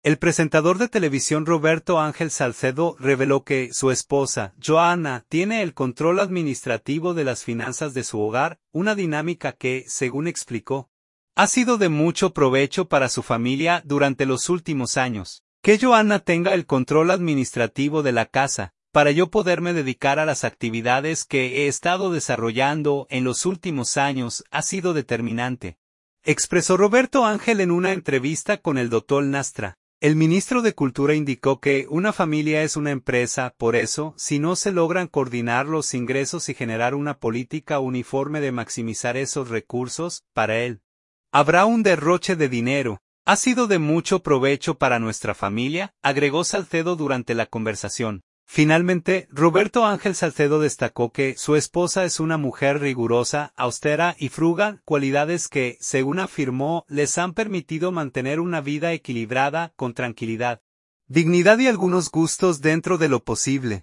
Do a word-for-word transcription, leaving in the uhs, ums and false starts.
El presentador de televisión Roberto Ángel Salcedo reveló que su esposa, Joana, tiene el control administrativo de las finanzas de su hogar, una dinámica que, según explicó, ha sido de mucho provecho para su familia durante los últimos años. Que Joana tenga el control administrativo de la casa, para yo poderme dedicar a las actividades que he estado desarrollando en los últimos años, ha sido determinante, expresó Roberto Ángel en una entrevista con el doctor Nastra. El ministro de Cultura indicó que una familia es una empresa, por eso, si no se logran coordinar los ingresos y generar una política uniforme de maximizar esos recursos, para él, habrá un derroche de dinero. Ha sido de mucho provecho para nuestra familia, agregó Salcedo durante la conversación. Finalmente, Roberto Ángel Salcedo destacó que su esposa es una mujer rigurosa, austera y frugal, cualidades que, según afirmó, les han permitido mantener una vida equilibrada, con tranquilidad, dignidad y algunos gustos dentro de lo posible.